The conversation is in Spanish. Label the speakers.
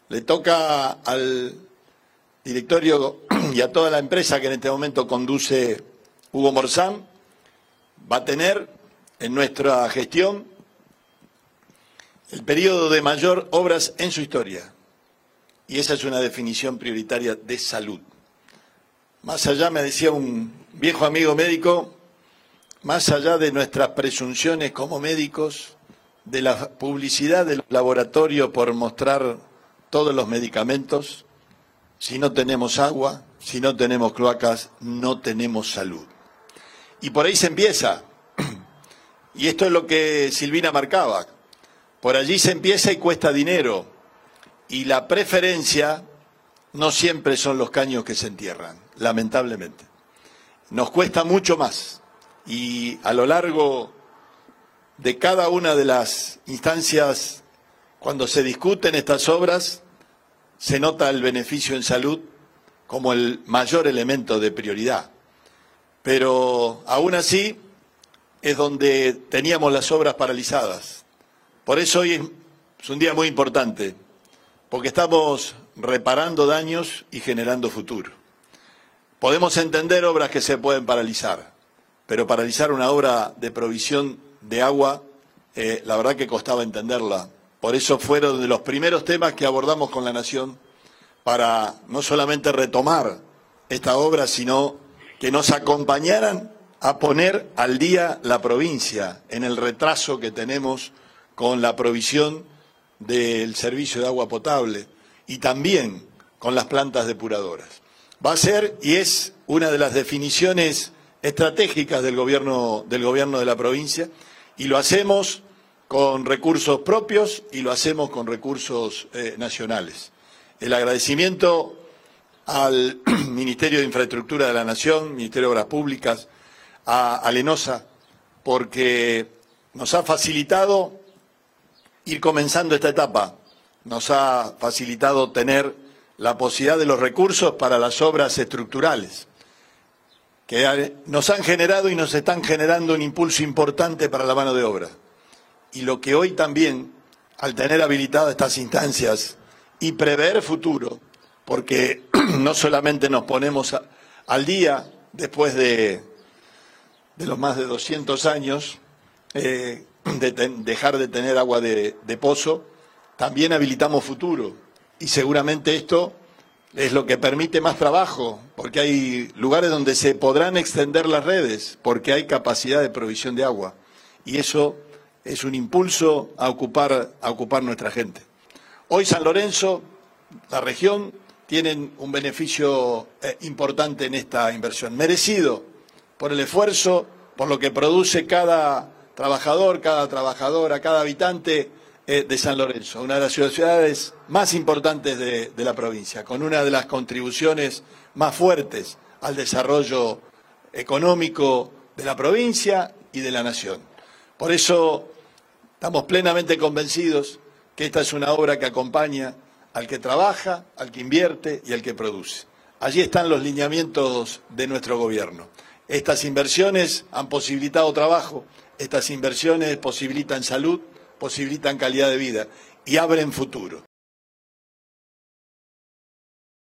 Speaker 1: le toca al directorio y a toda la empresa que en este momento conduce Hugo Morzán, va a tener en nuestra gestión el periodo de mayor obras en su historia. Y esa es una definición prioritaria de salud. Más allá, me decía un viejo amigo médico, más allá de nuestras presunciones como médicos, de la publicidad del laboratorio por mostrar todos los medicamentos, si no tenemos agua, si no tenemos cloacas, no tenemos salud. Y por ahí se empieza. Y esto es lo que Silvina marcaba. Por allí se empieza y cuesta dinero. Y la preferencia no siempre son los caños que se entierran, lamentablemente. Nos cuesta mucho más. Y a lo largo de cada una de las instancias, cuando se discuten estas obras, se nota el beneficio en salud como el mayor elemento de prioridad. Pero aún así es donde teníamos las obras paralizadas. Por eso hoy es un día muy importante, porque estamos reparando daños y generando futuro. Podemos entender obras que se pueden paralizar, pero paralizar una obra de provisión de agua, la verdad que costaba entenderla. Por eso fueron de los primeros temas que abordamos con la Nación para no solamente retomar esta obra, sino que nos acompañaran a poner al día la provincia en el retraso que tenemos con la provisión del servicio de agua potable y también con las plantas depuradoras. Va a ser y es una de las definiciones estratégicas del gobierno de la provincia, y lo hacemos con recursos propios y lo hacemos con recursos nacionales. El agradecimiento al Ministerio de Infraestructura de la Nación, Ministerio de Obras Públicas, a Lenosa, porque nos ha facilitado ir comenzando esta etapa, nos ha facilitado tener la posibilidad de los recursos para las obras estructurales, que nos han generado y nos están generando un impulso importante para la mano de obra. Y lo que hoy también, al tener habilitadas estas instancias y prever futuro, porque no solamente nos ponemos al día después de los más de 200 años de dejar de tener agua de pozo, también habilitamos futuro. Y seguramente esto es lo que permite más trabajo, porque hay lugares donde se podrán extender las redes, porque hay capacidad de provisión de agua. Y eso es un impulso a ocupar nuestra gente. Hoy San Lorenzo, la región, tienen un beneficio importante en esta inversión, merecido por el esfuerzo, por lo que produce cada trabajador, cada trabajadora, cada habitante de San Lorenzo, una de las ciudades más importantes de la provincia, con una de las contribuciones más fuertes al desarrollo económico de la provincia y de la nación. Por eso estamos plenamente convencidos que esta es una obra que acompaña al que trabaja, al que invierte y al que produce. Allí están los lineamientos de nuestro gobierno. Estas inversiones han posibilitado trabajo, estas inversiones posibilitan salud, posibilitan calidad de vida y abren futuro.